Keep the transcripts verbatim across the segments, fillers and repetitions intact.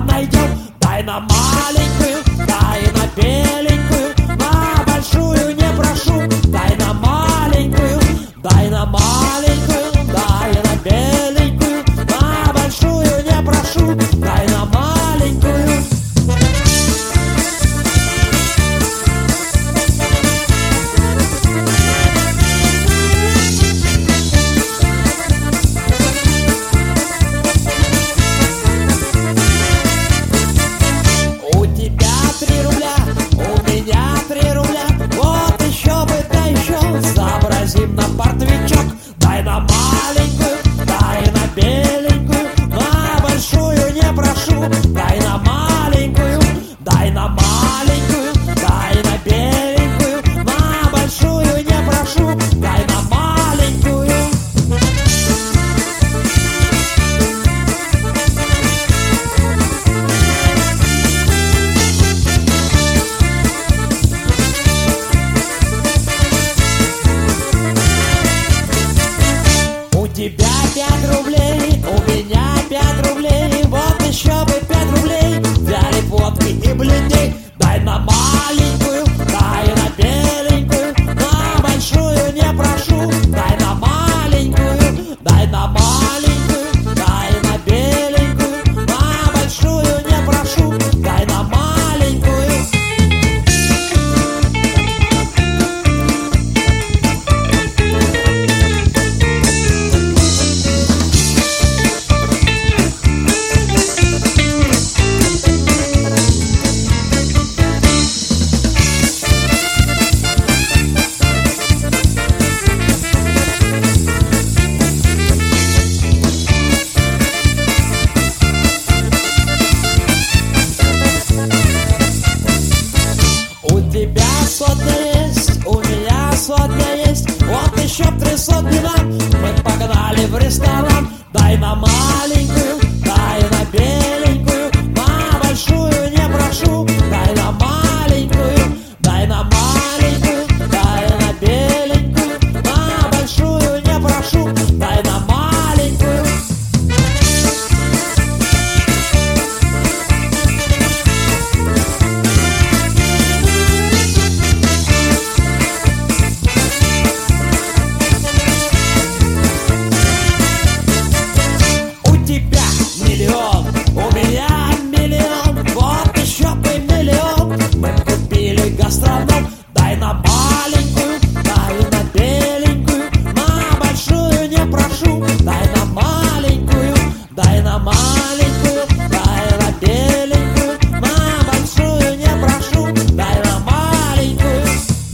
найдем. Дай на маленькую, дай на беленькую, на большую не прошу. Дай на маленькую, дай на маленькую, дай на беленькую, на большую не прошу. Дай на маленькую. У тебя три рубля, у меня три рубля. Вот еще бы, да еще сообразим на портвичок. Дай на маленькую, дай на беленькую, на большую не прошу. Дай на маленькую, дай на маленькую, дай на беленькую, на большую не прошу. Дай на маленькую. У тебя пять рублей, у меня пять рублей. Вот еще бы пять рублей взяли водки и блиней. Дай на маленькую, дай на беленькую, на большую не прошу. Дай на маленькую, дай на маленькую, дай на беленькую, на большую не прошу. Дай на маленькую. У тебя сотня есть, у меня сотня есть. Вот еще три сотни нам, мы погнали в ресторан. Дай на маленькую, дай на беленькую, на большую не прошу. Дай на маленькую, дай на маленькую, дай на беленькую, на большую не прошу. Дай на маленькую. У тебя миллион, у меня миллион. Вот еще бы миллион, мы купили гастроном. Дай на маленькую, дай на беленькую, на большую не прошу. Дай на маленькую, дай на маленькую, дай на беленькую, на большую не прошу. Дай на маленькую.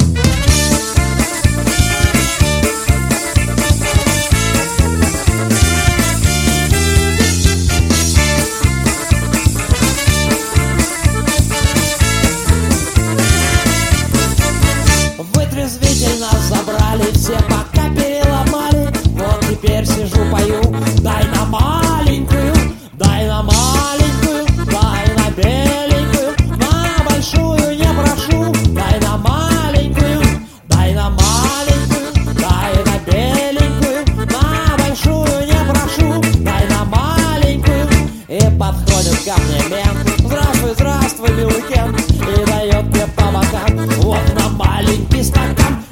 Вытрезвитель нас забрали все, пока переломали. Вот теперь сижу, пою. Дай на маленькую, дай на маленькую, дай на беленькую, на большую не прошу. Дай на маленькую, дай на маленькую, дай на беленькую, на большую не прошу. Дай на маленькую. И подходит ко мне мент. Здравствуй, здравствуй, милый Кен. И дает мне по бокам. Вот на маленький стакан.